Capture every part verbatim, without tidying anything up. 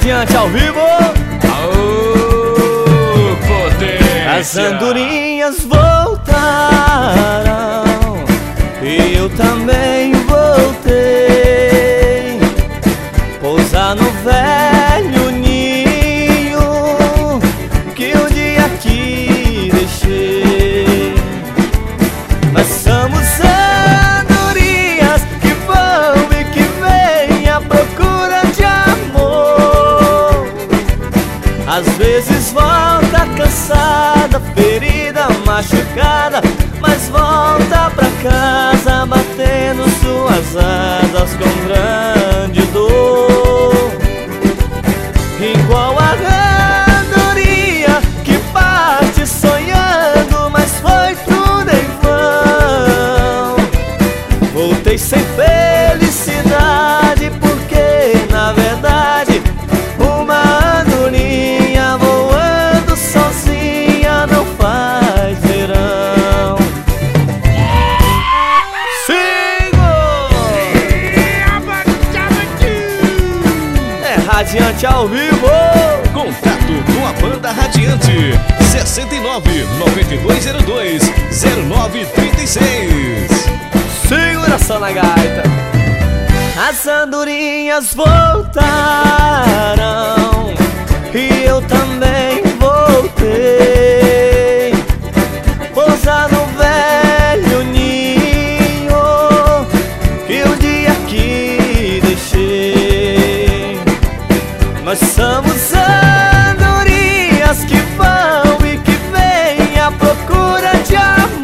Radiante ao vivo. Aô, potência. As andorinhas voltaram e eu também voltei. Pousar no velho ninho que um dia aqui deixei. Nós somos andorinhas que vão e que vêm à procura de amor. Às vezes volta cansada, ferida, machucada, mas volta pra casa batendo suas asas com grande dor. Igual a andorinha que parte sonhando, mas foi tudo em vão. Voltei sem felicidade, porque na verdade uma andorinha voando sozinha não faz verão. Sigo! É Radiante ao vivo. Contato com a banda Radiante sessenta e nove, noventa e dois zero dois, zero nove trinta e seis. Segura só na gaita. As andorinhas voltaram e eu também voltei. Pousar no velho ninho que um dia aqui deixei. Nós somos andorinhas que vão e que vêm à procura de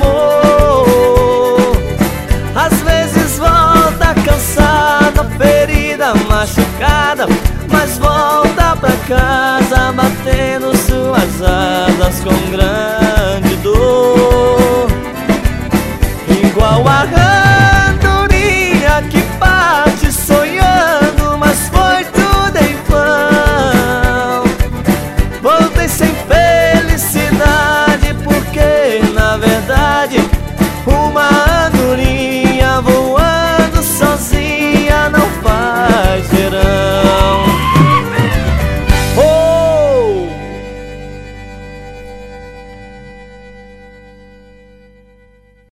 amor. Às vezes volta cansada, ferida, machucada, mas volta pra casa batendo suas asas com grande